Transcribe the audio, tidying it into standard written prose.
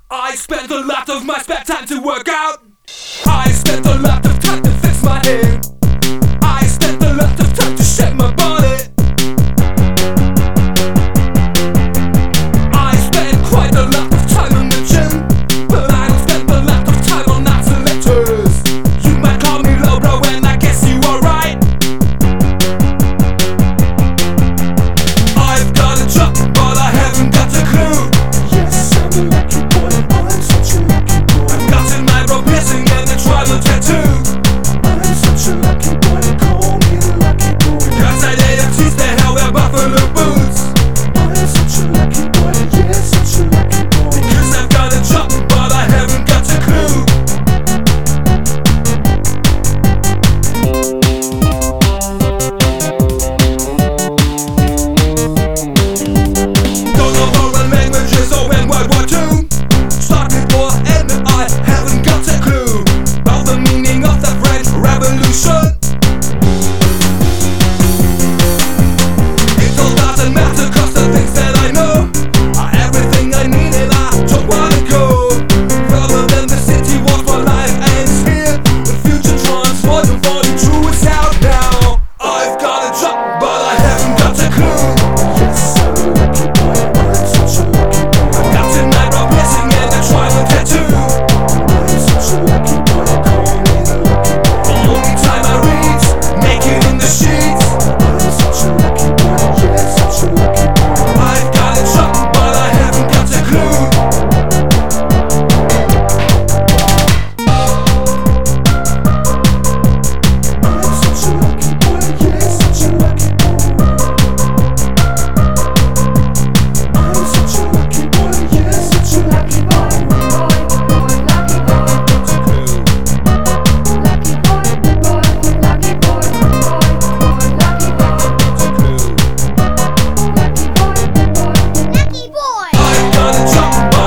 I spent a lot of my spare time to work out. I spent a lot of time to fix my hair. I spent a lot of time to shape my body. I spent quite a lot of time in the gym, but I don't spend a lot of time on accelerators. You might call me low bro and I guess you are right. I've got a job but I haven't got a clue. Yes, I'm a lucky boy, I'm such a lucky boy. I've got an eyebrow piercing and a tribal tattoo. I'm such a lucky boy, call me the lucky boy. Cause I did a Tuesday, how wear buffalo boots. I'm such a lucky boy, yeah, such a lucky boy. Cause I've got a job but I haven't got a clue. Don't know foreign languages or when World War II started war and I haven't got a clue about the meaning of the French Revolution. It all doesn't matter cause the things that I know are everything I need and I don't wanna go further than the city walls. My life ends here. The future transformed, falling true is out now. I've got a job but I haven't got a clue. Yes, I'm a lucky boy, I'm such a lucky boy. Got an eyebrow piercing and a tribal tattoo. I'm such a lucky boy, call me the lucky boy. The only time I read, naked in the sheets. I'm such a lucky boy, yeah, such a lucky boy. I've got a job but I haven't got a clue. I'm such a lucky boy, yeah, such a lucky boy. I'm such a lucky boy, yeah, such a lucky boy. I've got a job